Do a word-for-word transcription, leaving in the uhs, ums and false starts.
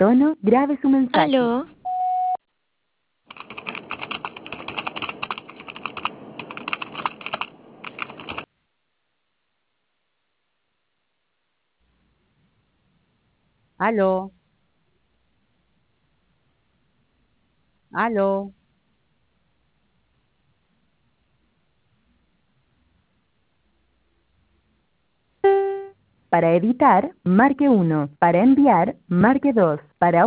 tono, grabe su mensaje. Aló. Aló. Aló. Para editar, marque uno. Para enviar, marque dos. Para